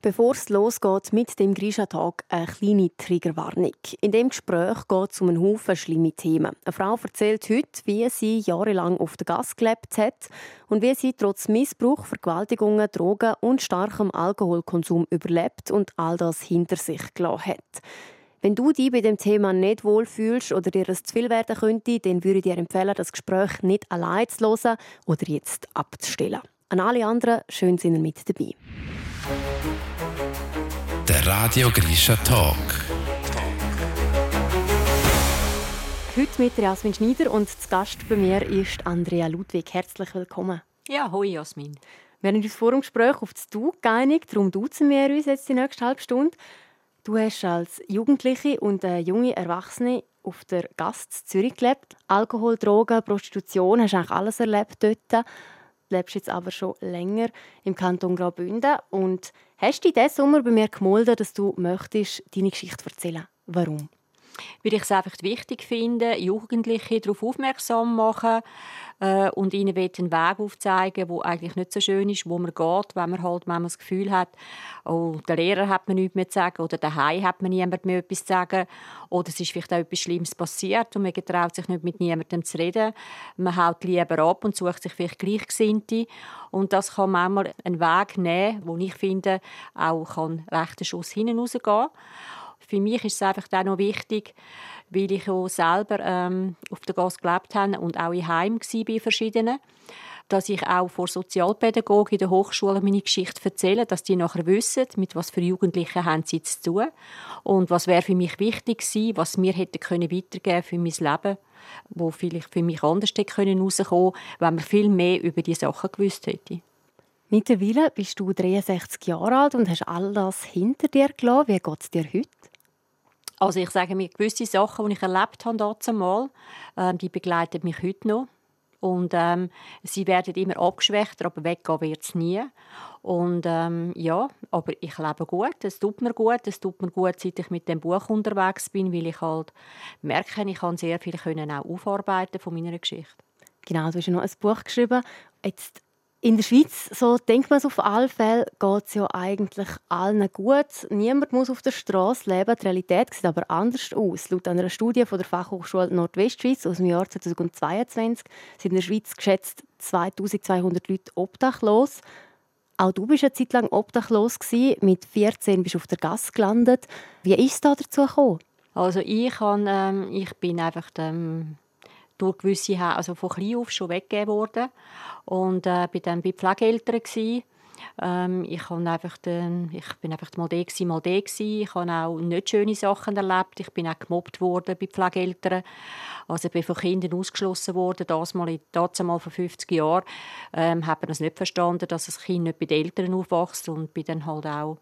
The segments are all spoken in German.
Bevor es losgeht mit dem Grisha-Tag, eine kleine Triggerwarnung. In dem Gespräch geht es um einen Haufen schlimme Themen. Eine Frau erzählt heute, wie sie jahrelang auf der Gasse gelebt hat und wie sie trotz Missbrauch, Vergewaltigungen, Drogen und starkem Alkoholkonsum überlebt und all das hinter sich gelassen hat. Wenn du dich bei dem Thema nicht wohlfühlst oder dir es zu viel werden könnte, dann würde ich dir empfehlen, das Gespräch nicht allein zu hören oder jetzt abzustellen. An alle anderen, schön sind ihr mit dabei. Der Radio Grisha Talk. Heute mit Jasmin Schneider und zu Gast bei mir ist Andrea Ludwig. Herzlich willkommen. Ja, hoi Jasmin. Wir haben uns vor dem Gespräch auf das Du geeinigt, darum duzen wir uns jetzt die nächste halbe Stunde. Du hast als Jugendliche und junge Erwachsene auf der Gasse in Zürich gelebt. Alkohol, Drogen, Prostitution, hast eigentlich alles erlebt dort. Du lebst jetzt aber schon länger im Kanton Graubünden und hast dich diesen Sommer bei mir gemeldet, dass du möchtest deine Geschichte erzählen. Warum? Weil ich es einfach wichtig finde, Jugendliche darauf aufmerksam machen und ihnen einen Weg aufzeigen, der eigentlich nicht so schön ist, wo man geht, wenn man das Gefühl hat, oh, der Lehrer hat mir nichts mehr zu sagen oder daheim hat mir niemand mehr etwas zu sagen oder es ist vielleicht auch etwas Schlimmes passiert und man getraut sich nicht mit niemandem zu reden. Man haut lieber ab und sucht sich vielleicht Gleichgesinnte und das kann manchmal einen Weg nehmen, wo ich finde, auch kann rechter Schuss hinten rausgehen kann. Für mich ist es einfach auch noch wichtig, weil ich auch selber auf der Gasse gelebt habe und auch in Heim war bei verschiedenen, dass ich auch vor Sozialpädagogen in der Hochschule meine Geschichte erzähle, dass die nachher wissen, mit was für Jugendlichen haben sie zu tun und was wäre für mich wichtig gewesen, was mir hätte weitergeben für mein Leben, wo vielleicht für mich anders hätte rauskommen können, wenn man viel mehr über diese Sachen gewusst hätte. Mittlerweile bist du 63 Jahre alt und hast all das hinter dir gelassen. Wie geht es dir heute? Also ich sage mir, gewisse Sachen, die ich erlebt habe damals, die begleiten mich heute noch. Und sie werden immer abgeschwächter, aber weggehen wird es nie. Und ja, aber ich lebe gut, es tut mir gut, seit ich mit dem Buch unterwegs bin, weil ich halt merke, ich kann sehr viel auch aufarbeiten von meiner Geschichte. Genau, du hast ja noch ein Buch geschrieben. Jetzt in der Schweiz, so denkt man es auf alle Fälle, geht es ja eigentlich allen gut. Niemand muss auf der Straße leben. Die Realität sieht aber anders aus. Laut einer Studie von der Fachhochschule Nordwestschweiz aus dem Jahr 2022 sind in der Schweiz geschätzt 2200 Leute obdachlos. Auch du warst eine Zeit lang obdachlos gewesen. Mit 14 bist du auf der Gasse gelandet. Wie ist es da dazu gekommen? Also ich bin einfach durch gewisse, also von klein auf schon weggegeben worden und bin dann bei Pflegeeltern gsi. Ich bin einfach mal da gsi. Ich habe auch nicht schöne Sachen erlebt. Ich bin auch gemobbt worden bei Pflegeeltern. Also ich bin von Kindern ausgeschlossen worden. Damals vor 50 Jahren hat man das nicht verstanden, dass das Kind nicht bei den Eltern aufwächst und bin dann halt auch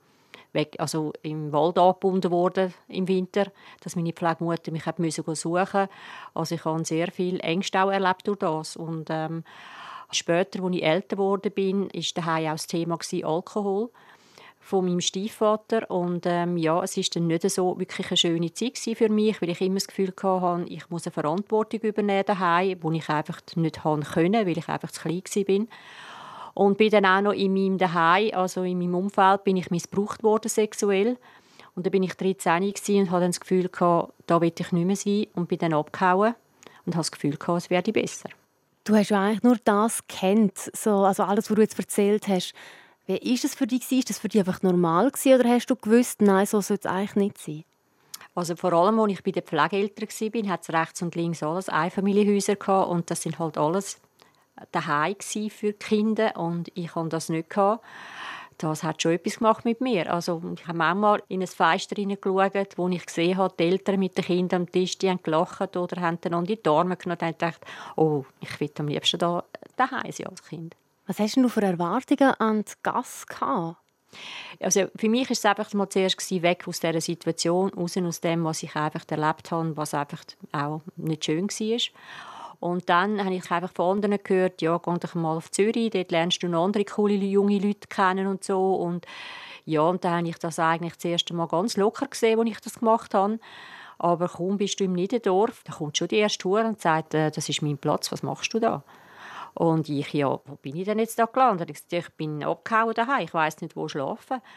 im Wald angebunden worden im Winter, dass meine Pflegemutter mich suchen musste. Also ich habe sehr viel Ängste auch erlebt durch das. Und später, als ich älter geworden bin, war daheim auch das Thema Alkohol von meinem Stiefvater. Und ja, es war dann nicht so wirklich eine schöne Zeit für mich, weil ich immer das Gefühl hatte, ich muss eine Verantwortung übernehmen daheim, die ich einfach nicht konnte, weil ich einfach zu klein war. Und bin dann auch noch in meinem Zuhause, also in meinem Umfeld, bin ich missbraucht worden sexuell. Und dann bin ich 13 und hatte dann das Gefühl, da will ich nicht mehr sein und bin dann abgehauen und habe das Gefühl, es werde besser. Du hast ja eigentlich nur das gekannt, also alles, was du jetzt erzählt hast. Wie war das für dich? Ist das für dich einfach normal gewesen, oder hast du gewusst, nein, so soll es eigentlich nicht sein? Also vor allem, als ich bei den Pflegeeltern war, hat es rechts und links alles Einfamilienhäuser gehabt und das sind halt alles daheim für die Kinder und ich hatte das nicht. Das hat schon etwas gemacht mit mir. Also ich habe manchmal in ein Fenster hineingeschaut, wo ich gesehen habe, die Eltern mit den Kindern am Tisch, die haben gelacht oder haben dann an die Arme genommen und gedacht, oh, ich will am liebsten daheim sein als Kind. Was hast du für Erwartungen an die Gasse gehabt? Also für mich war es einfach mal zuerst weg aus dieser Situation, raus aus dem, was ich einfach erlebt habe, was einfach auch nicht schön war. Und dann habe ich einfach von anderen gehört, ja, geh doch mal auf Zürich, dort lernst du noch andere coole junge Leute kennen und so. Und ja, und dann habe ich das eigentlich das erste Mal ganz locker gesehen, als ich das gemacht habe. Aber kaum bist du im Niederdorf, da kommt schon die erste Tour und sagt, das ist mein Platz, was machst du da? Und ich, ja, wo bin ich denn jetzt da gelandet? Ich bin abgehauen daheim, ich weiss nicht, wo schlafen.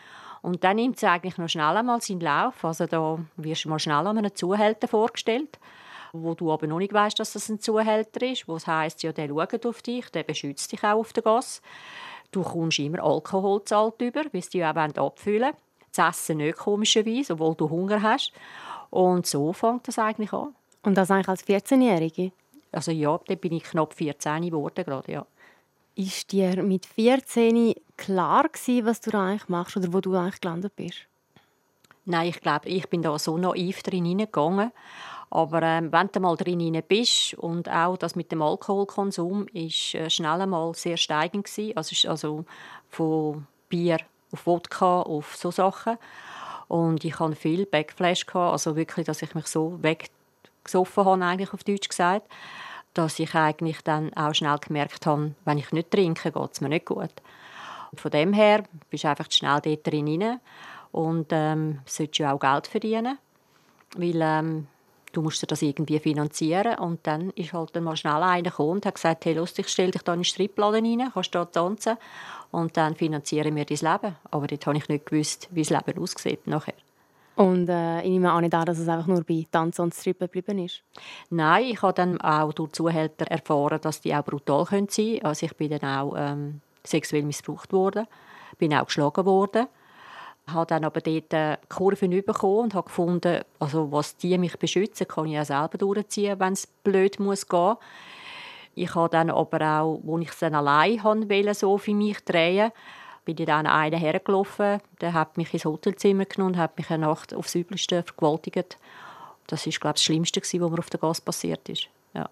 Und dann nimmt es eigentlich noch schnell einmal seinen Lauf. Also da wirst du mal schnell an einen Zuhälter vorgestellt, wo du aber noch nicht weißt, dass das ein Zuhälter ist. Wo es heisst, ja, der schaut auf dich, der beschützt dich auch auf der Gasse. Du kommst immer Alkohol zahlt über, weil sie dich auch abfüllen wollen. Das Essen nicht, komischerweise, obwohl du Hunger hast. Und so fängt das eigentlich an. Und das eigentlich als 14-Jährige? Also ja, dann bin ich knapp 14 geworden gerade, ja. Ist dir mit 14 klar gewesen, was du da eigentlich machst oder wo du eigentlich gelandet bist? Nein, ich glaube, ich bin da so naiv drin hineingegangen. Aber wenn du mal drin bist und auch das mit dem Alkoholkonsum ist schnell einmal sehr steigend gewesen. Also von Bier auf Wodka auf so Sachen. Und ich hatte viel Backflash gehabt, also wirklich, dass ich mich so weggesoffen habe, eigentlich auf Deutsch gesagt, dass ich eigentlich dann auch schnell gemerkt habe, wenn ich nicht trinke, geht es mir nicht gut. Und von dem her bist du einfach schnell dort drin und solltest ja auch Geld verdienen, weil du musst dir das irgendwie finanzieren. Und dann ist halt dann mal schnell einer gekommen und hat gesagt, hey, lustig, stell dich da in den Stripladen rein, kannst da tanzen und dann finanzieren wir dein Leben. Aber dort habe ich nicht gewusst, wie das Leben aussieht nachher. Und ich nehme auch nicht an, dass es einfach nur bei Tanzen und Strippen geblieben ist. Nein, ich habe dann auch durch Zuhälter erfahren, dass die auch brutal sein können. Also ich bin dann auch sexuell missbraucht worden, bin auch geschlagen worden. Ich habe dann aber dort Kurven bekommen und habe gefunden, also was die mich beschützen, kann ich auch selber durchziehen, wenn es blöd muss gehen. Ich habe dann aber auch, als ich es dann allein wollte, so für mich drehen, bin ich dann einen hergelaufen, der hat mich ins Hotelzimmer genommen und hat mich eine Nacht aufs Übelste vergewaltigt. Das war, glaube ich, das Schlimmste, was mir auf der Gasse passiert ist. Ja.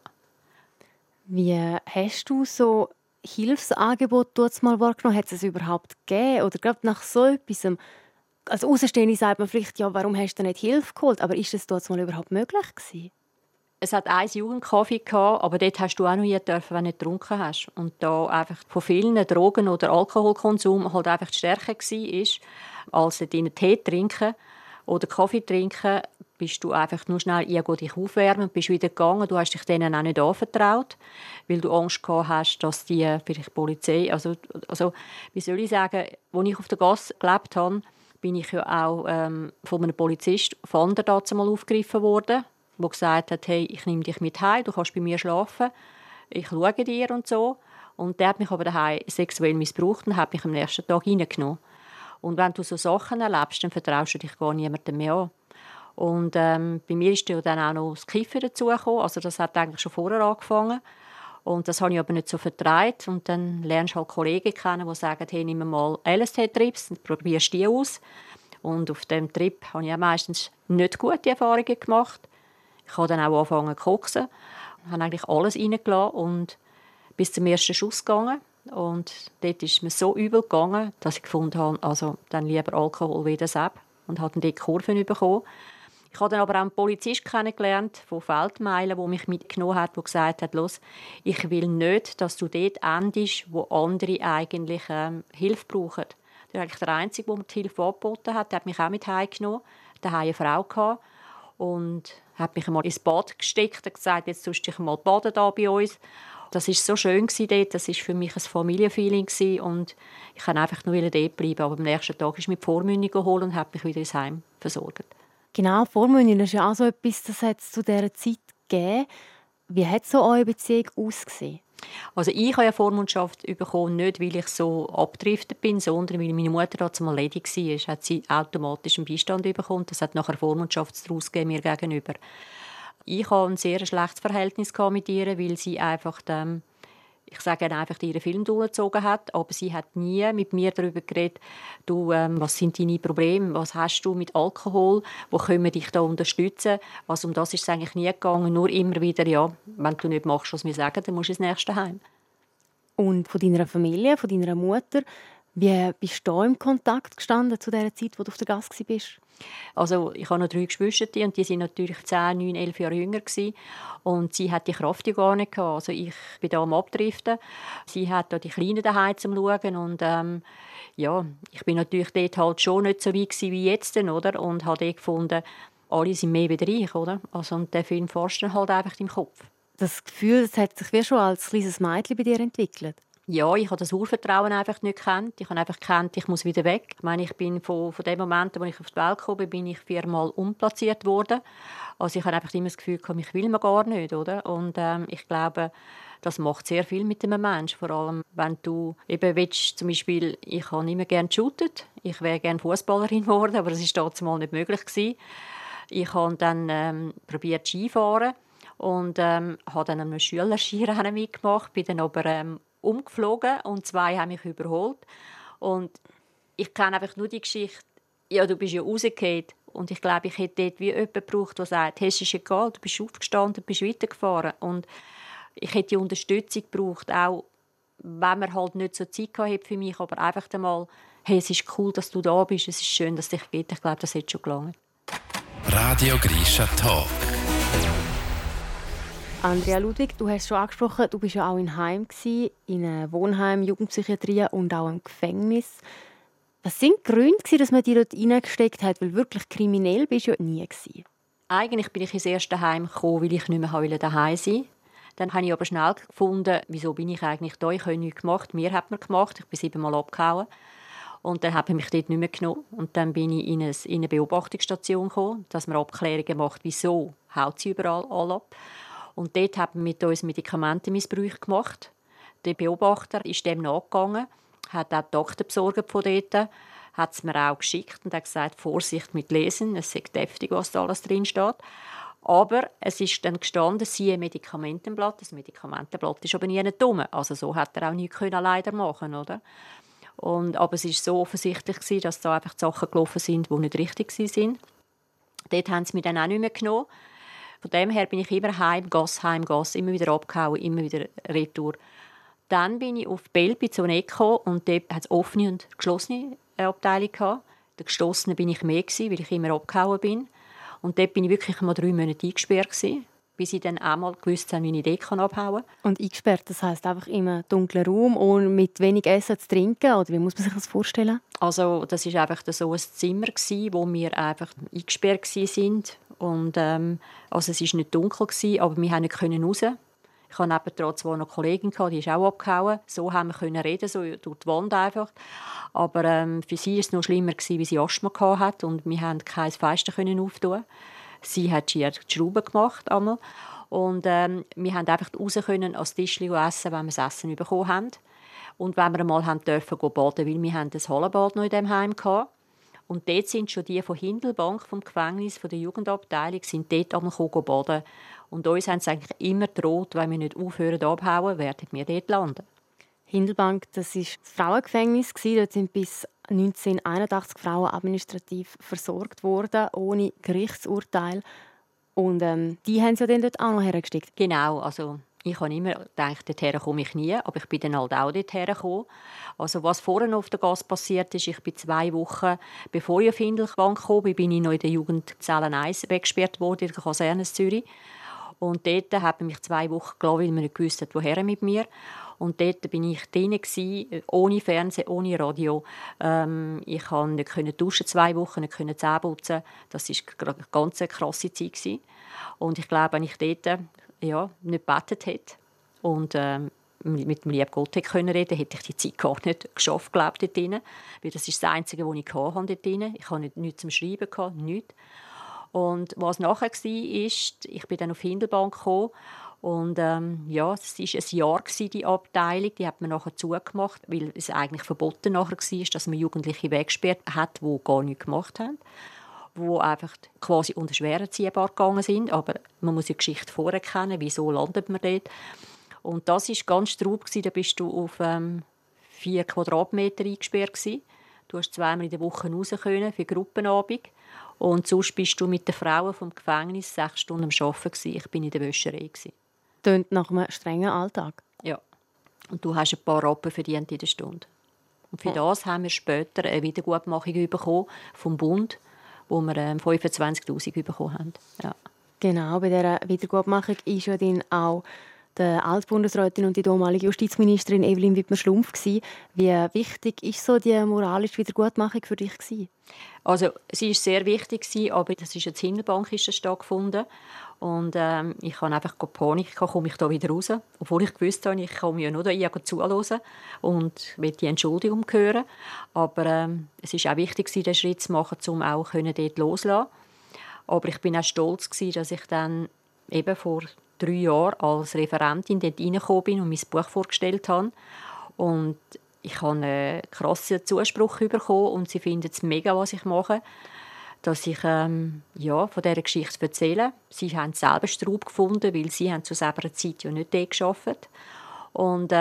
Wie hast du so Hilfsangebote mal wahrgenommen? Hat es überhaupt gegeben? Oder gerade nach so etwas, als Außenstehende sagt man vielleicht, ja, warum hast du nicht Hilfe geholt? Aber ist das dort mal überhaupt möglich gewesen? Es hat ein Jugendcafé gehabt, aber dort hast du auch noch nie dürfen, wenn du nicht getrunken hast. Und da einfach von vielen Drogen oder Alkoholkonsum halt einfach die Stärke war, als dort Tee trinken oder Kaffee trinken, bist du einfach nur schnell dich aufwärmen und bist wieder gegangen. Du hast dich denen auch nicht anvertraut, weil du Angst gehabt hast, dass die vielleicht Polizei, also wie soll ich sagen, als ich auf der Gasse gelebt habe, bin ich ja auch von einem Polizist von anderen dazu mal aufgegriffen worden, der gesagt hat, hey, ich nehme dich mit heim, du kannst bei mir schlafen, ich schaue dir und so. Und der hat mich aber daheim sexuell missbraucht und hat mich am nächsten Tag reingenommen. Und wenn du so Sachen erlebst, dann vertraust du dich gar niemandem mehr an. Und bei mir ist dann auch noch das Kiffen dazugekommen. Also das hat eigentlich schon vorher angefangen. Und das habe ich aber nicht so vertraut. Und dann lernst du halt Kollegen kennen, die sagen, hey, nimm mal LSD-Trips und probierst die aus. Und auf diesem Trip habe ich auch meistens nicht gute Erfahrungen gemacht. Ich habe dann auch angefangen zu koksen. Ich habe eigentlich alles reingelassen und bis zum ersten Schuss gegangen. Und dort ist mir so übel gegangen, dass ich gefunden habe, also dann lieber Alkohol wie das ab. Und habe dann dort Kurven bekommen. Ich habe dann aber auch einen Polizist kennengelernt von Feldmeilen, der mich mitgenommen hat, der gesagt hat, «Los, ich will nicht, dass du dort endest, wo andere eigentlich Hilfe brauchen.» Der war eigentlich der Einzige, der mir die Hilfe angeboten hat. Der hat mich auch mit heimgenommen. Der hatte eine Frau gehabt und hat mich einmal ins Bad gesteckt und gesagt, «Jetzt tust du dich mal baden da bei uns.» Das war so schön dort. Das war für mich ein Familienfeeling und ich wollte einfach nur dort bleiben. Aber am nächsten Tag ist mich die Vormündung geholt und hat mich wieder ins Heim versorgt. Genau, Vormündung ist ja auch so etwas, das hat es zu dieser Zeit gegeben. Wie hat so eure Beziehung ausgesehen? Also ich habe ja Vormundschaft bekommen, nicht weil ich so abgedriftet bin, sondern weil meine Mutter da mal ledig war. Hat sie automatisch einen Beistand bekommen. Das hat nachher Vormundschaftsdaraus gegeben mir gegenüber. Ich hatte ein sehr schlechtes Verhältnis mit ihr, weil sie einfach, ich sage einfach, ihren Film durchgezogen hat. Aber sie hat nie mit mir darüber geredet, du, was sind deine Probleme, was hast du mit Alkohol, wo können wir dich da unterstützen. Also um das ist es eigentlich nie gegangen, nur immer wieder, ja, wenn du nicht machst, was wir sagen, dann musst du ins nächste Heim. Und von deiner Familie, von deiner Mutter, wie bist du im Kontakt gestanden zu der Zeit, wo du auf der Gasse warst? Also ich habe noch 3 Geschwister und die waren natürlich 10, 9, 11 Jahre jünger gewesen. Und sie hat die Kraft ja gar nicht gehabt. Also ich bin da am Abdriften. Sie hat da die Kleinen daheim zum Schauen und ja, ich bin natürlich dort halt schon nicht so weit gewesen wie jetzt, oder? Und habe dort gefunden, alle sind mehr wie ich, oder? Also und der Film forscht dann halt einfach im Kopf. Das Gefühl, das hat sich wie schon als kleines Mädchen bei dir entwickelt? Ja, ich habe das Urvertrauen einfach nicht gekannt. Ich habe einfach gekannt, ich muss wieder weg. Ich meine, ich bin von dem Moment, wo ich auf die Welt gekommen bin, bin ich 4-mal umplatziert worden. Also ich habe einfach immer das Gefühl gehabt, ich will man gar nicht, oder? Und ich glaube, das macht sehr viel mit einem Menschen. Vor allem, wenn du eben willst, zum Beispiel, ich habe immer gerne geshootet. Ich wäre gerne Fußballerin geworden, aber das ist damals mal nicht möglich gewesen. Ich habe dann probiert Skifahren und habe dann einem Schülerskirennen mitgemacht, bin dann aber umgeflogen und 2 haben mich überholt. Und ich kenne einfach nur die Geschichte, ja, du bist ja rausgefallen. Und ich glaube, ich hätte dort wie jemanden gebraucht, der sagt, hey, es ist egal, du bist aufgestanden, bist weitergefahren. Und ich hätte die Unterstützung gebraucht, auch wenn man halt nicht so Zeit hat für mich, aber einfach einmal, hey, es ist cool, dass du da bist, es ist schön, dass es dich gibt. Ich glaube, das hätte schon gelangt. Radio Grisha Talk. Andrea Ludwig, du hast schon angesprochen, du bist ja auch in Heim gsi, in einem Wohnheim, Jugendpsychiatrie und auch im Gefängnis. Was sind die Gründe, dass man dich dort reingesteckt hat? Weil wirklich kriminell bist du ja nie gewesen. Eigentlich bin ich ins erste Heim gekommen, weil ich nicht mehr daheim sein wollte. Dann habe ich aber schnell gefunden, wieso bin ich eigentlich da? Ich habe nichts gemacht. Mir hat man gemacht. Ich bin 7-mal abgehauen. Und dann habe ich mich dort nicht mehr genommen. Und dann bin ich in eine Beobachtungsstation gekommen, dass man Abklärungen macht, wieso haut sie überall alle ab. Und dort haben wir mit uns Medikamentenmissbrauch gemacht. Der Beobachter ist dem nachgegangen, hat auch die Akten besorgt von dort, hat es mir auch geschickt und hat gesagt, Vorsicht mit Lesen, es ist deftig, was da alles drin steht. Aber es ist dann gestanden, siehe Medikamentenblatt. Das Medikamentenblatt ist aber nie dumm. Also so hat er auch nichts leider machen, oder? Aber es war so offensichtlich, dass da einfach Sachen gelaufen sind, die nicht richtig waren. Dort haben sie mich dann auch nicht mehr genommen. Von dem her bin ich immer heim, Gas, immer wieder abgehauen, immer wieder retour. Dann bin ich auf Belpi zu einer Ecke und dort hat es offene und geschlossene Abteilung gehabt. Der geschlossene bin ich mehr gewesen, weil ich immer abgehauen bin. Und dort bin ich wirklich mal 3 Monate eingesperrt gewesen, bis ich dann einmal gewusst habe, wie ich dort abhauen kann. Und eingesperrt, das heisst einfach in einem dunklen Raum und mit wenig Essen zu trinken? Oder wie muss man sich das vorstellen? Also das war einfach so ein Zimmer, wo wir einfach eingesperrt waren. Und, also es war nicht dunkel, aber wir konnten nicht raus. Ich hatte nebendran zwar noch eine Kollegin, die ist auch abgehauen. So haben wir reden, so durch die Wand einfach. Aber für sie war es noch schlimmer, weil sie Asthma hatte und wir konnten kein Fenster auftun. Sie hat die Schrauben gemacht. Einmal. Und wir konnten einfach raus ans Tischchen essen, wenn wir das Essen bekommen haben. Und wenn wir einmal dürfen baden, weil wir das Hallenbad noch in diesem Heim hatten. Und dort sind schon die von Hindelbank, vom Gefängnis, von der Jugendabteilung, sind dort einmal baden. Und uns haben sie eigentlich immer gedroht, wenn wir nicht aufhören abhauen, werden wir dort landen. Hindelbank, das war das Frauengefängnis. Dort sind bis 1981 Frauen administrativ versorgt worden, ohne Gerichtsurteil. Und die haben sie ja dann dort auch noch hergesteckt. Genau, also ich habe immer gedacht, dorthin komme ich nie, aber ich bin dann halt auch dorthin gekommen. Also was vorhin auf der Gas passiert ist, ich bin 2 Wochen, bevor ich auf Hindelbank kam, bin ich noch in der Jugendzelle 1 weggesperrt worden, in der Kaserne in Zürich. Und dort haben mich 2 Wochen gelassen, weil man nicht gewusst hat, woher mit mir. Und dort war ich drin, ohne Fernsehen, ohne Radio. Ich konnte nicht duschen 2 Wochen, nicht Zähne putzen. Das war eine ganz krasse Zeit. Und ich glaube, wenn ich dort nicht gebetet hätte und mit dem lieben Gott hätte reden, hätte ich die Zeit gar nicht geschafft, glaube ich, dort drin. Weil das ist das Einzige, was ich dort drin hatte. Ich hatte nichts zum Schreiben, nichts. Und was nachher war, ist, ich bin dann auf Hindelbank gekommen. Und es war ein Jahr, die Abteilung. Die hat man nachher zugemacht, weil es eigentlich verboten nachher war, dass man Jugendliche weggesperrt hat, die gar nichts gemacht haben. Die einfach quasi unter schweren Ziehbar gegangen sind. Aber man muss die Geschichte vorher kennen, wieso landet man dort. Und das war ganz straub. Da bist du auf 4 Quadratmeter eingesperrt. Du hast 2-mal in der Woche raus können für Gruppenabend. Und sonst bist du mit den Frauen vom Gefängnis 6 Stunden am Arbeiten. Ich war in der Wäscherei. Tönt nach einem strengen Alltag. Ja. Und du hast ein paar Rappen verdient in der Stunde. Und für das haben wir später eine Wiedergutmachung bekommen vom Bund, wo wir 25'000 bekommen haben. Ja. Genau, bei dieser Wiedergutmachung ist ja dann auch die Altbundesrätin und die damalige Justizministerin Evelyn Wittmer-Schlumpf. Wie wichtig war so die moralische Wiedergutmachung für dich? Also, sie war sehr wichtig, aber das ist jetzt Hindelbank stattgefunden. Und ich habe einfach Panik, komme ich da wieder raus. Obwohl ich gewusst habe, ich komme ja nur hier zuhören und will die Entschuldigung hören. Aber es war auch wichtig, den Schritt zu machen, um auch dort loszulassen. Aber ich bin auch stolz, dass ich dann eben vor 3 Jahren als Referentin dort reingekommen bin und mein Buch vorgestellt habe. Und ich habe einen krassen Zuspruch bekommen und sie finden es mega, was ich mache, dass ich von dieser Geschichte erzähle. Sie haben selber Straub gefunden, weil sie haben zu selber Zeit ja nicht dort gearbeitet. Und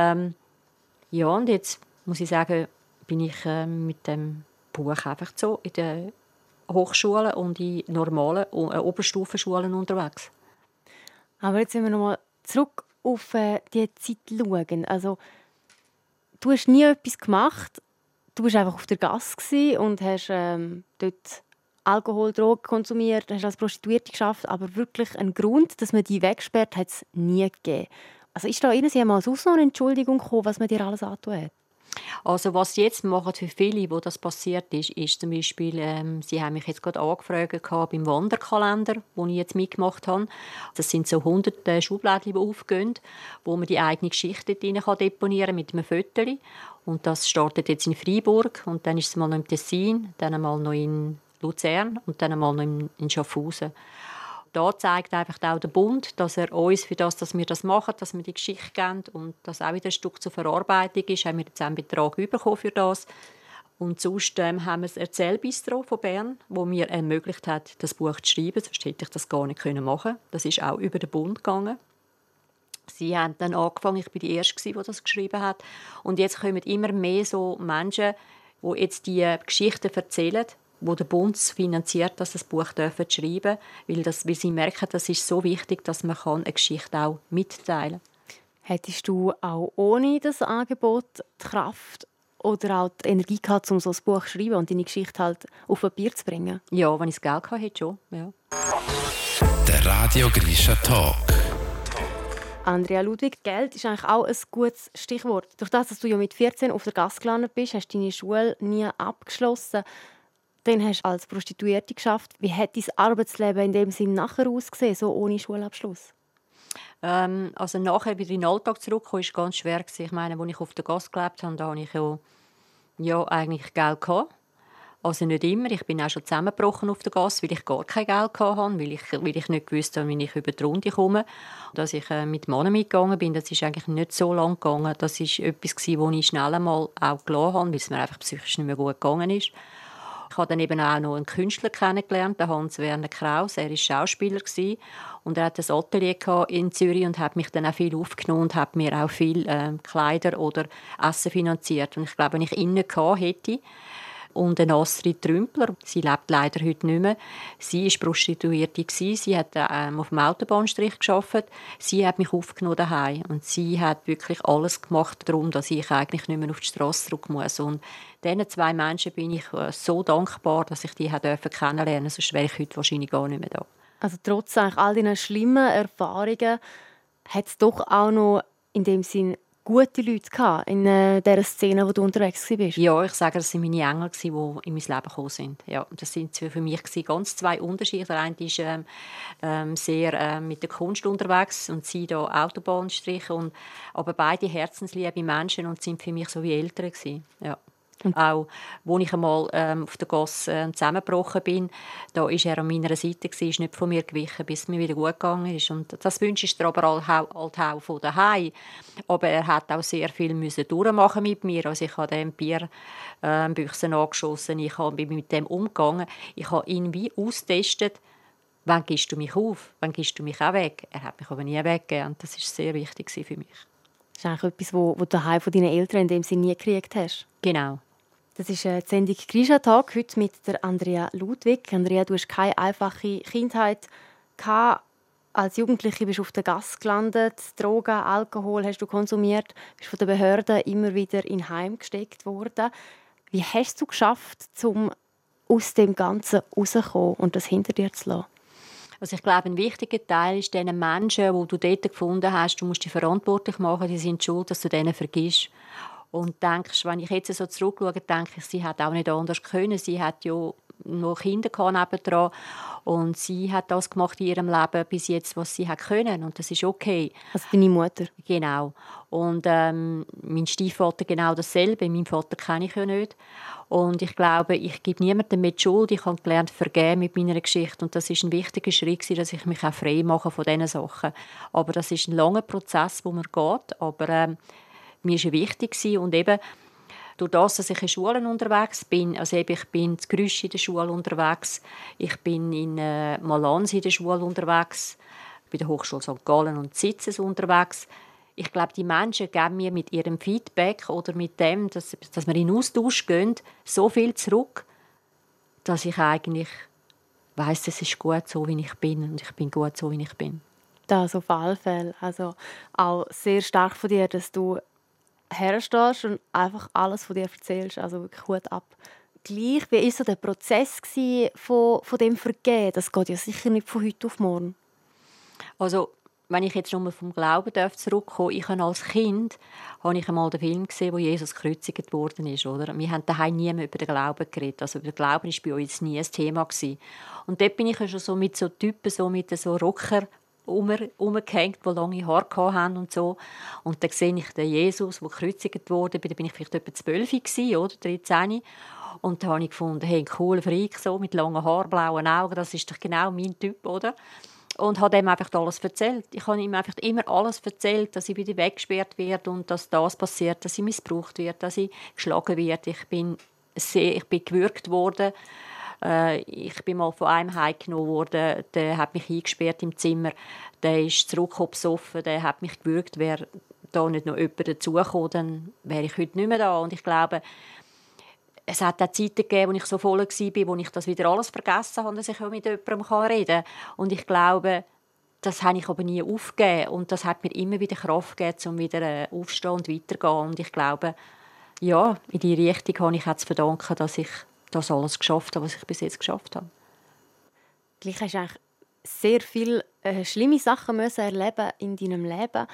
und jetzt muss ich sagen, bin ich mit dem Buch einfach so in den Hochschulen und in normalen Oberstufenschulen unterwegs. Aber jetzt wenn wir noch mal zurück auf die Zeit schauen. Also, du hast nie etwas gemacht. Du warst einfach auf der Gasse und hast dort Alkohol, Drogen konsumiert, hast als Prostituierte gearbeitet, aber wirklich einen Grund, dass man die wegsperrt, hat es nie gegeben. Also ist da irgendwie mal so eine Entschuldigung gekommen, was man dir alles antun hat? Also was sie jetzt machen für viele, wo das passiert ist zum Beispiel, sie haben mich jetzt gerade angefragt beim Wanderkalender, wo ich jetzt mitgemacht habe. Das sind so 100 Schubladen, die aufgehen, wo man die eigene Geschichte dort deponieren kann mit einem Foto. Und das startet jetzt in Freiburg und dann ist es mal noch im Tessin, dann mal noch in Luzern und dann mal noch in Schaffhausen. Da zeigt einfach auch der Bund, dass er uns für das, dass wir das machen, dass wir die Geschichte geben und dass auch wieder ein Stück zur Verarbeitung ist, haben wir jetzt einen Betrag bekommen für das. Und sonst haben wir das Erzählbistro von Bern, wo mir ermöglicht hat, das Buch zu schreiben. Sonst hätte ich das gar nicht machen können. Das ist auch über den Bund gegangen. Sie haben dann angefangen, ich war die Erste, die das geschrieben hat. Und jetzt kommen immer mehr so Menschen, die jetzt die Geschichten erzählen, wo der Bund finanziert, dass das Buch schreiben dürfen, weil sie merken, das ist so wichtig, dass man eine Geschichte auch mitteilen kann. Hättest du auch ohne das Angebot die Kraft oder auch die Energie gehabt, um so ein Buch zu schreiben und deine Geschichte halt auf Papier zu bringen? Ja, wenn ich das Geld hatte, hätte schon. Ja. Der Radio Grisha Talk. Andrea Ludwig, Geld ist eigentlich auch ein gutes Stichwort. Durch das, dass du ja mit 14 auf der Gasse gelandet bist, hast du deine Schule nie abgeschlossen. Dann hast du als Prostituierte geschafft. Wie hat dein Arbeitsleben in dem Sinn nachher ausgesehen, so ohne Schulabschluss? Also nachher wieder in den Alltag zurückkommen, war ganz schwer. Ich meine, als ich auf der Gasse gelebt habe, da hatte ich ja eigentlich Geld gehabt. Also nicht immer. Ich bin auch schon zusammengebrochen auf der Gasse, weil ich gar kein Geld hatte, weil ich nicht gewusst habe, wie ich über die Runde komme. Dass ich mit Männern mitgegangen bin, das ist eigentlich nicht so lange gegangen. Das war etwas, das ich schnell einmal auch gelassen habe, weil es mir einfach psychisch nicht mehr gut gegangen ist. Ich habe dann eben auch noch einen Künstler kennengelernt, den Hans-Werner Kraus. Er war Schauspieler und er hat ein Atelier in Zürich und hat mich dann auch viel aufgenommen und hat mir auch viel Kleider oder Essen finanziert. Und ich glaube, wenn ich ihn gehabt hätte, und eine Astrid Trümpler, sie lebt leider heute nicht mehr. Sie war Prostituierte. Sie hat auf dem Autobahnstrich gearbeitet. Sie hat mich aufgenommen daheim und sie hat wirklich alles gemacht darum, dass ich eigentlich nicht mehr auf die Straße zurück muss. Und diesen 2 Menschen bin ich so dankbar, dass ich die kennenlernen durfte. Sonst wäre ich heute wahrscheinlich gar nicht mehr da. Also trotz all diesen schlimmen Erfahrungen hat es doch auch noch in dem Sinn gute Leute gehabt in dieser Szene, wo du unterwegs warst? Ja, ich sage, das waren meine Engel, die in mein Leben gekommen sind. Ja, das sind für mich ganz 2 Unterschiede. Der eine ist sehr mit der Kunst unterwegs und sie da Autobahnstriche. Aber beide herzensliebe Menschen und sind für mich so wie Eltern gewesen. Ja. Und auch, als ich einmal auf der Gasse zusammengebrochen bin, da war er an meiner Seite, ist nicht von mir gewichen, bis es mir wieder gut gegangen ist. Und das wünsche ich dir aber auch von daheim. Aber er hat auch sehr viel durchmachen mit mir. Also ich habe dem Bierbüchsen angeschossen, ich habe mit dem umgegangen. Ich habe ihn wie austestet, wann gibst du mich auf, wann gibst du mich auch weg. Er hat mich aber nie weggegeben und das war sehr wichtig für mich. Das ist eigentlich etwas, was du daheim von deinen Eltern in dem Sinne nie gekriegt hast? Genau. Das ist die Sendung «Grisha Talk», heute mit der Andrea Ludwig. Andrea, du hast keine einfache Kindheit gehabt. Als Jugendliche bist du auf der Gasse gelandet. Drogen, Alkohol hast du konsumiert. Bist von den Behörden immer wieder in Heim gesteckt worden. Wie hast du geschafft, um aus dem Ganzen rauszukommen und das hinter dir zu lassen? Also ich glaube, ein wichtiger Teil ist den Menschen, die du dort gefunden hast, du musst dich verantwortlich machen, die sind schuld, dass du denen vergisst. Und denkst, wenn ich jetzt so zurückschaue, denke ich, sie hat auch nicht anders können. Sie hat ja noch Kinder nebendran und sie hat das gemacht in ihrem Leben bis jetzt, was sie hat können, und das ist okay. Also deine Mutter? Genau. Und mein Stiefvater genau dasselbe. Meinen Vater kenne ich ja nicht. Und ich glaube, ich gebe niemandem mit Schuld. Ich habe gelernt, vergeben mit meiner Geschichte. Und das ist ein wichtiger Schritt, dass ich mich auch frei mache von diesen Sachen. Aber das ist ein langer Prozess, wo man geht. Aber mir war wichtig. Und eben, durch das, dass ich in Schulen unterwegs bin, also eben, ich bin in Grüsch in der Schule unterwegs, ich bin in Malanz in der Schule unterwegs, bei der Hochschule St. Gallen und Zitzes unterwegs. Ich glaube, die Menschen geben mir mit ihrem Feedback oder mit dem, dass wir in Austausch gehen, so viel zurück, dass ich eigentlich weiss, es ist gut so, wie ich bin, und ich bin gut so, wie ich bin. Das auf alle Fälle. Also auch sehr stark von dir, dass du herstehst und einfach alles von dir erzählst. Also wirklich Hut ab. Gleich, wie war so der Prozess von dem Vergehen? Das geht ja sicher nicht von heute auf morgen. Also, wenn ich jetzt nochmal vom Glauben zurückkommen darf, ich habe als Kind einmal den Film gesehen, wo Jesus gekreuzigt worden ist. Oder? Wir haben daheim nie mehr über den Glauben geredet. Also über den Glauben war bei uns nie ein Thema gewesen. Und dort bin ich ja schon so mit so Typen, mit so Rocker umgehängt, die lange Haare hatten und so. Und dann sehe ich den Jesus, der gekreuzigt wurde. Da bin ich vielleicht etwa 12 gewesen, oder 13. Und da habe ich gefunden, hey, ein cooler Freak, so, mit langen Haaren, blauen Augen, das ist doch genau mein Typ, oder? Und habe ihm einfach alles erzählt. Ich habe ihm einfach immer alles erzählt, dass ich wieder weggesperrt werde und dass das passiert, dass ich missbraucht werde, dass ich geschlagen werde. Ich bin gewürgt worden. Ich bin mal von einem heimgenommen worden. Der hat mich eingesperrt im Zimmer. Der ist zurückgekommen besoffen. Der hat mich gewürgt. Wäre da nicht noch jemand dazugekommen, dann wäre ich heute nicht mehr da. Und ich glaube, es hat auch Zeiten gegeben, wo ich so voll war, wo ich das wieder alles vergessen habe, dass ich auch mit jemandem reden kann. Und ich glaube, das habe ich aber nie aufgegeben. Und das hat mir immer wieder Kraft gegeben, um wieder aufzustehen und weiterzugehen. Und ich glaube, ja, in diese Richtung habe ich auch zu verdanken, dass ich das alles geschafft habe, was ich bis jetzt geschafft habe. Gleich hast du eigentlich sehr viele schlimme Sachen erleben in deinem Leben.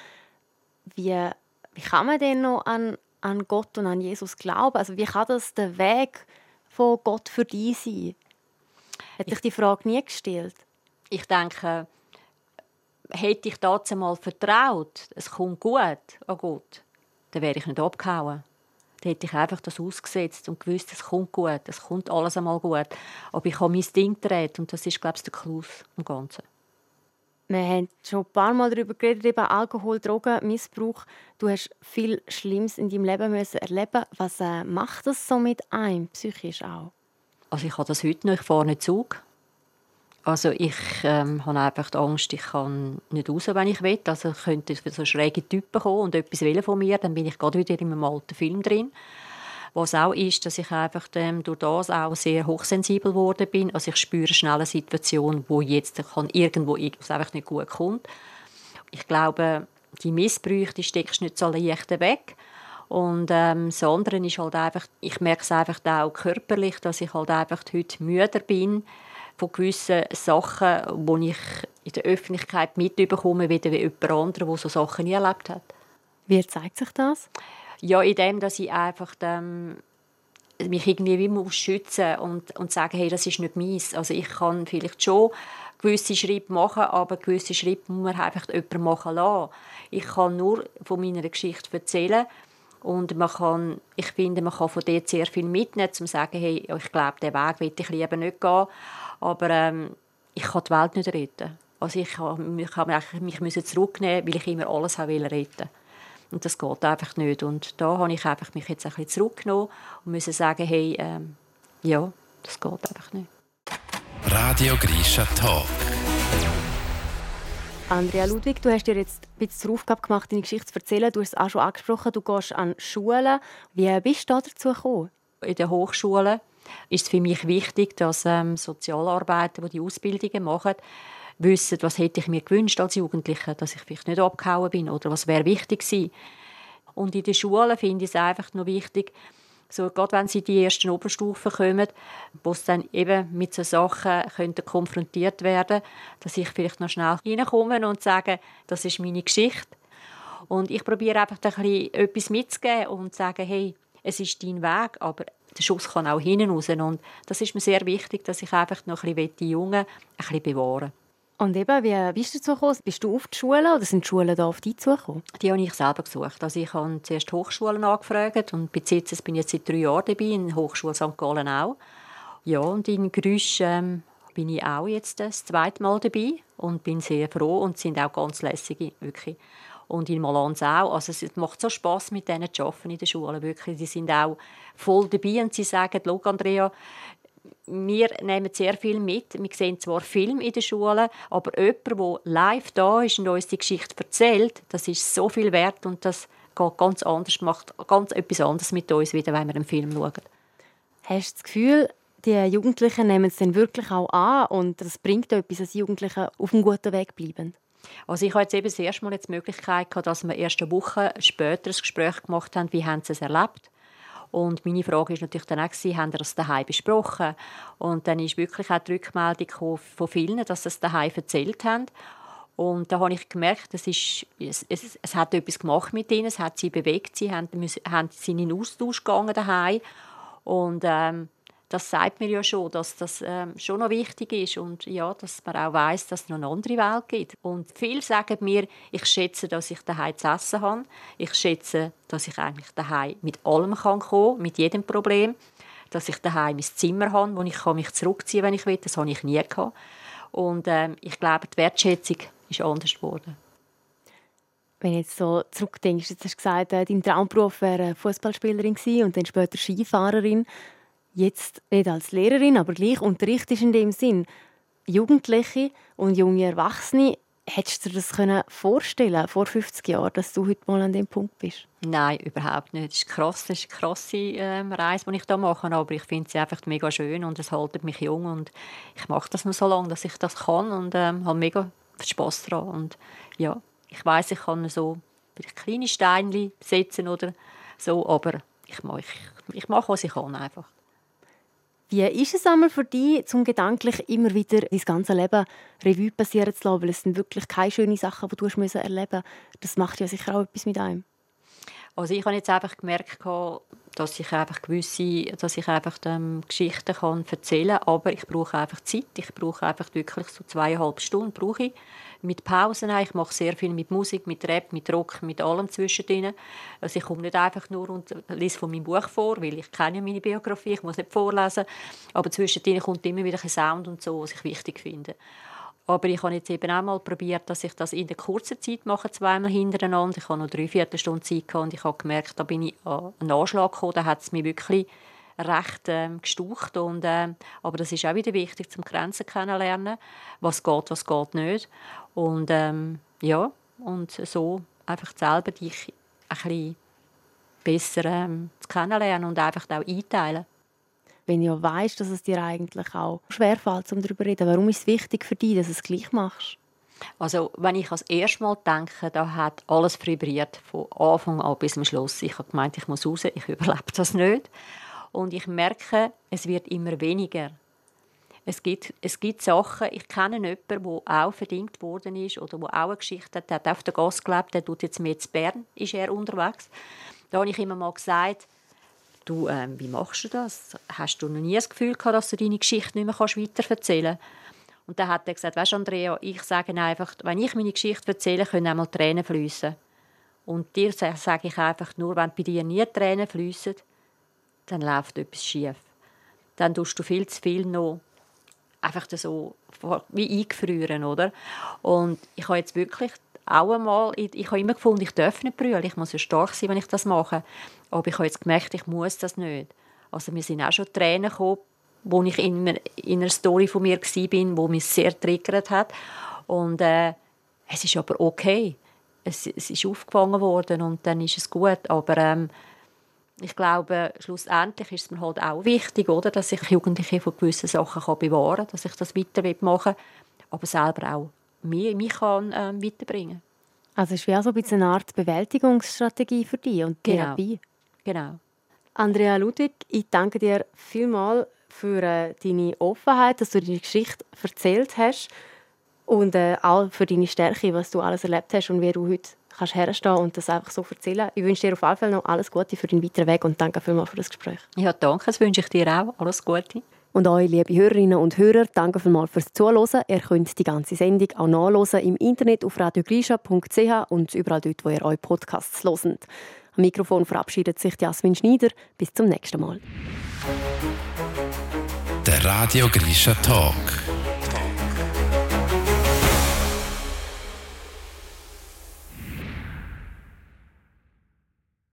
Wie kann man denn noch an Gott und an Jesus glauben? Also wie kann das der Weg von Gott für dich sein? Hat dich die Frage nie gestellt? Ich denke, hätte ich dazu mal vertraut, es kommt gut an Gott, dann wäre ich nicht abgehauen. Dann hätte ich einfach das ausgesetzt und gewusst, es kommt gut, es kommt alles einmal gut. Aber ich habe mein Ding gedreht und das ist, glaube ich, der Clou am Ganzen. Wir haben schon ein paar Mal darüber geredet, eben Alkohol, Drogen, Missbrauch. Du hast viel Schlimmes in deinem Leben erleben. Was macht das so mit einem, psychisch auch? Also ich habe das heute noch, ich fahre nicht Zug. Also ich habe einfach Angst, ich kann nicht raus, wenn ich will. Also könnte so schräge Typen kommen und etwas wollen von mir, dann bin ich gerade wieder in einem alten Film drin. Was auch ist, dass ich einfach durch das auch sehr hochsensibel geworden bin. Also ich spüre schnell eine Situation, wo jetzt irgendwo einfach nicht gut kommt. Ich glaube, die Missbrauch, die steckst nicht so leicht weg. Und das andere ist halt einfach, ich merke es einfach auch körperlich, dass ich halt einfach heute müder bin von gewissen Sachen, die ich in der Öffentlichkeit mitbekomme, wie jemand anderes, der so Sachen nie erlebt hat. Wie zeigt sich das? Ja, in dem, dass ich einfach mich irgendwie schützen und sagen, hey, das ist nicht meins. Also ich kann vielleicht schon gewisse Schritte machen, aber gewisse Schritte muss man einfach jemanden machen lassen. Ich kann nur von meiner Geschichte erzählen und ich finde, man kann von dort sehr viel mitnehmen, um zu sagen, hey, ich glaube, diesen Weg will ich lieber nicht gehen, aber ich kann die Welt nicht retten. Also ich mich zurücknehmen, weil ich immer alles retten wollte. Und das geht einfach nicht. Und da habe ich mich jetzt ein bisschen zurückgenommen und musste sagen, hey, ja, das geht einfach nicht. Radio Grisha Talk. Andrea Ludwig, du hast dir jetzt ein bisschen zur Aufgabe gemacht, deine Geschichte zu erzählen. Du hast es auch schon angesprochen, du gehst an Schulen. Wie bist du dazu gekommen? In der Hochschule ist es für mich wichtig, dass Sozialarbeiter, die Ausbildungen machen, wissen, was hätte ich mir gewünscht als Jugendliche, dass ich vielleicht nicht abgehauen bin oder was wäre wichtig gewesen. Und in den Schulen finde ich es einfach noch wichtig, So, gerade wenn sie in die ersten Oberstufen kommen, wo sie dann eben mit so Sachen könnten konfrontiert werden, dass ich vielleicht noch schnell reinkomme und sage, das ist meine Geschichte. Und ich probiere einfach ein bisschen etwas mitzugeben und zu sagen, hey, es ist dein Weg, aber der Schuss kann auch hinten raus. Und das ist mir sehr wichtig, dass ich einfach noch ein bisschen die Jungen ein bisschen bewahren. Und eben, wie bist du dazu gekommen? Bist du auf die Schule oder sind die Schulen da auf dich zugekommen? Die habe ich selber gesucht. Also ich habe zuerst Hochschulen angefragt und bei CICES bin ich jetzt seit 3 Jahren dabei, in der Hochschule St. Gallen auch. Ja, und in Grüsch bin ich auch jetzt das zweite Mal dabei und bin sehr froh und sind auch ganz lässige, wirklich. Und in Malanz auch. Also es macht so Spass, mit denen zu arbeiten in der Schule. Wirklich. Die sind auch voll dabei und sie sagen, «Schau, Andrea, wir nehmen sehr viel mit. Wir sehen zwar Film in der Schule, aber jemand, der live da ist und uns die Geschichte erzählt, das ist so viel wert und das geht ganz anders, macht ganz etwas anderes mit uns, wieder, wenn wir einen Film schauen.» Hast du das Gefühl, die Jugendlichen nehmen es dann wirklich auch an und das bringt etwas, dass die Jugendlichen auf einem guten Weg bleiben? Also ich habe jetzt eben das erste Mal jetzt die Möglichkeit gehabt, dass wir erst eine Woche später ein Gespräch gemacht haben, wie haben sie es erlebt. Und meine Frage war natürlich dann auch, haben sie es daheim besprochen? Und dann ist wirklich auch die Rückmeldung von vielen, dass sie es daheim erzählt haben. Und da habe ich gemerkt, es hat etwas gemacht mit ihnen, es hat sie bewegt, sie sind in den Austausch gegangen daheim. Und das sagt mir ja schon, dass das schon noch wichtig ist und ja, dass man auch weiss, dass es noch eine andere Welt gibt. Und viele sagen mir, ich schätze, dass ich daheim zu essen habe. Ich schätze, dass ich eigentlich daheim mit allem kommen kann, mit jedem Problem. Dass ich daheim mein Zimmer habe, wo ich mich zurückziehen kann, wenn ich will. Das habe ich nie gehabt. Und ich glaube, die Wertschätzung ist anders geworden. Wenn du jetzt so zurückdenkst, jetzt hast du gesagt, dein Traumberuf wäre Fußballspielerin gewesen und dann später Skifahrerin. Jetzt nicht als Lehrerin, aber gleich unterrichtest in dem Sinn. Jugendliche und junge Erwachsene, hättest du dir das vorstellen vor 50 Jahren, dass du heute mal an dem Punkt bist? Nein, überhaupt nicht. Das ist krass, das ist eine krasse Reise, die ich hier mache, aber ich finde sie einfach mega schön und es hält mich jung und ich mache das noch so lange, dass ich das kann und habe mega Spass daran. Und ja, ich weiss, ich kann so vielleicht kleine Steinchen setzen oder so, aber ich mache, was ich kann einfach. Wie ist es einmal für dich, zum gedanklich immer wieder dein ganze Leben Revue passieren zu lassen? Weil es sind wirklich keine schönen Sachen, die du erleben musst. Das macht ja sicher auch etwas mit einem. Also ich habe jetzt einfach gemerkt, dass ich einfach Geschichten erzählen kann, aber ich brauche einfach Zeit. Ich brauche einfach wirklich so 2,5 Stunden brauche ich. Mit Pausen. Ich mache sehr viel mit Musik, mit Rap, mit Rock, mit allem zwischendrin. Also ich komme nicht einfach nur und lese von meinem Buch vor, weil ich kenne ja meine Biografie, ich muss nicht vorlesen. Aber zwischendrin kommt immer wieder ein Sound und so, was ich wichtig finde. Aber ich habe jetzt eben auch mal probiert, dass ich das in der kurzen Zeit mache, 2-mal hintereinander. Ich habe noch 3/4 Stunde Zeit gehabt und ich habe gemerkt, da bin ich an einen Anschlag gekommen, da hat es mich wirklich recht gestaucht. Und, aber das ist auch wieder wichtig, zum Grenzen kennenlernen, was geht nicht. Und ja, und so einfach selber dich ein bisschen besser zu kennenlernen und einfach auch einteilen. Wenn du ja weisst, dass es dir eigentlich auch schwerfällt, um darüber zu reden, warum ist es wichtig für dich, dass du es gleich machst? Also, wenn ich als erstes Mal denke, da hat alles vibriert, von Anfang an bis zum Schluss. Ich habe gemeint, ich muss raus, ich überlebe das nicht. Und ich merke, es wird immer weniger. Es gibt Sachen, ich kenne jemanden, der auch verdingt worden ist oder der auch eine Geschichte hat, der hat auf der Gas gelebt, der tut jetzt mehr in Bern, ist er unterwegs. Da habe ich immer mal gesagt, du, wie machst du das? Hast du noch nie das Gefühl gehabt, dass du deine Geschichte nicht mehr weitererzählen kannst? Und dann hat er gesagt, weisst Andrea, ich sage einfach, wenn ich meine Geschichte erzähle, können einmal Tränen fließen. Und dir sage ich einfach nur, wenn bei dir nie Tränen fließen, dann läuft etwas schief. Dann tust du viel zu viel noch einfach so wie eingefrieren, oder? Und ich habe jetzt wirklich auch einmal, ich habe immer gefunden, ich darf nicht brüllen, ich muss ja stark sein, wenn ich das mache. Aber ich habe jetzt gemerkt, ich muss das nicht. Also mir sind auch schon Tränen gekommen, wo ich in einer Story von mir war, wo mich sehr triggert hat. Und es ist aber okay. Es ist aufgefangen worden und dann ist es gut. Aber ich glaube, schlussendlich ist es mir halt auch wichtig, oder, dass ich Jugendliche von gewissen Sachen bewahren kann, dass ich das weitermachen will, aber selber auch mich kann, weiterbringen. Also es ist wie so ein bisschen eine Art Bewältigungsstrategie für dich und Therapie. Genau. Andrea Ludwig, ich danke dir vielmals für deine Offenheit, dass du deine Geschichte erzählt hast und auch für deine Stärke, was du alles erlebt hast und wie du heute kannst herstehen und das einfach so erzählen. Ich wünsche dir auf jeden Fall noch alles Gute für deinen weiteren Weg und danke vielmals für das Gespräch. Ja, danke, das wünsche ich dir auch. Alles Gute. Und euch, liebe Hörerinnen und Hörer, danke vielmals fürs Zuhören. Ihr könnt die ganze Sendung auch nachhören im Internet auf radiogrisha.ch und überall dort, wo ihr eure Podcasts hört. Am Mikrofon verabschiedet sich Jasmin Schneider. Bis zum nächsten Mal. Der Radio Grisha Talk.